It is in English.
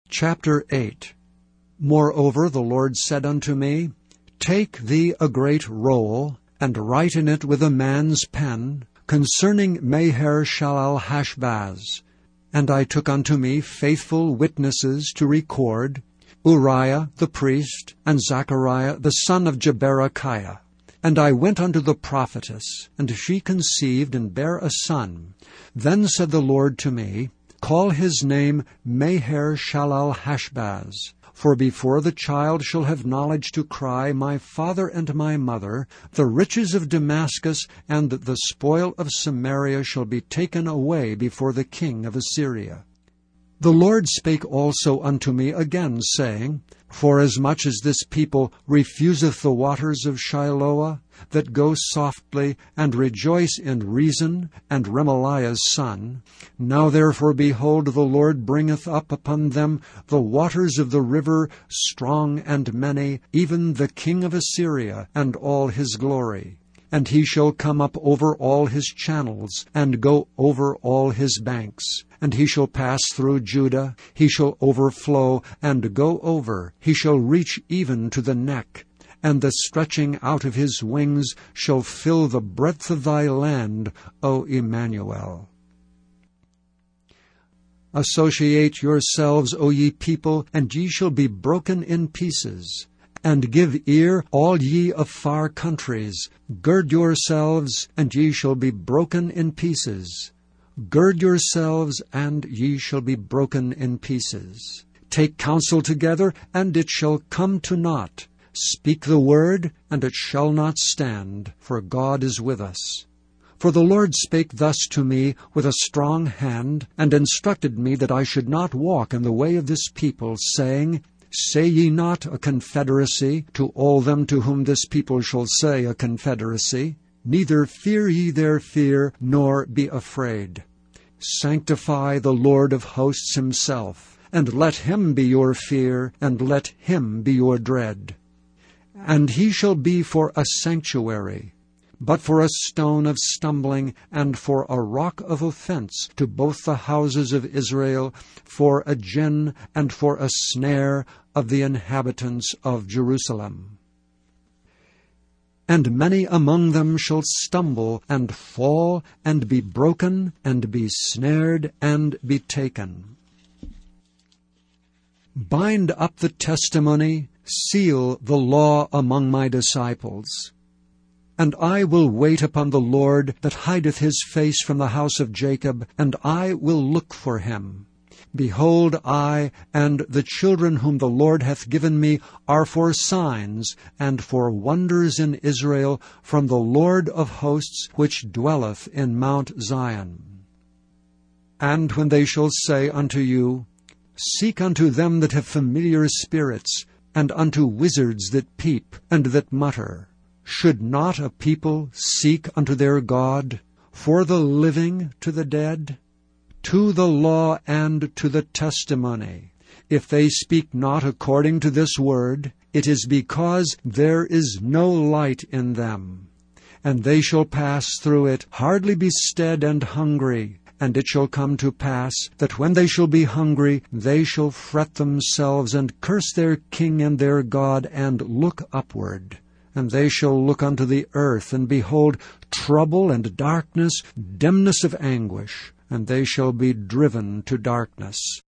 Chapter 8. Moreover the Lord said unto me, Take thee a great roll, and write in it with a man's pen, concerning Maher-shalal-hash-baz. And I took unto me faithful witnesses to record, Uriah the priest, and Zechariah the son of Jeberechiah. And I went unto the prophetess, and she conceived and bare a son. Then said the Lord to me, Call his name Maher-shalal-hash-baz. For before the child shall have knowledge to cry, My father and my mother, the riches of Damascus and the spoil of Samaria shall be taken away before the king of Assyria. The Lord spake also unto me again, saying, Forasmuch as this people refuseth the waters of Shiloah, that go softly, and rejoice in Rezin and Remaliah's son, now therefore, behold, the Lord bringeth up upon them the waters of the river, strong and many, even the king of Assyria, and all his glory. And he shall come up over all his channels, and go over all his banks. And he shall pass through Judah, he shall overflow, and go over, he shall reach even to the neck. And the stretching out of his wings shall fill the breadth of thy land, O Emmanuel. Associate yourselves, O ye people, and ye shall be broken in pieces. And give ear, all ye of far countries. Gird yourselves, and ye shall be broken in pieces. Gird yourselves, and ye shall be broken in pieces. Take counsel together, and it shall come to naught. Speak the word, and it shall not stand, for God is with us. For the Lord spake thus to me with a strong hand, and instructed me that I should not walk in the way of this people, saying, Say ye not a confederacy to all them to whom this people shall say a confederacy, neither fear ye their fear, nor be afraid. Sanctify the Lord of hosts himself, and let him be your fear, and let him be your dread. And he shall be for a sanctuary, but for a stone of stumbling, and for a rock of offense to both the houses of Israel, for a gin and for a snare of the inhabitants of Jerusalem. And many among them shall stumble, and fall, and be broken, and be snared, and be taken. Bind up the testimony, seal the law among my disciples. And I will wait upon the Lord that hideth his face from the house of Jacob, and I will look for him. Behold, I and the children whom the Lord hath given me are for signs and for wonders in Israel from the Lord of hosts, which dwelleth in Mount Zion. And when they shall say unto you, Seek unto them that have familiar spirits, and unto wizards that peep, and that mutter, should not a people seek unto their God, for the living to the dead? To the law and to the testimony. If they speak not according to this word, it is because there is no light in them. And they shall pass through it, hardly bestead and hungry. And it shall come to pass, that when they shall be hungry, they shall fret themselves, and curse their king and their God, and look upward. And they shall look unto the earth, and behold trouble and darkness, dimness of anguish, and they shall be driven to darkness.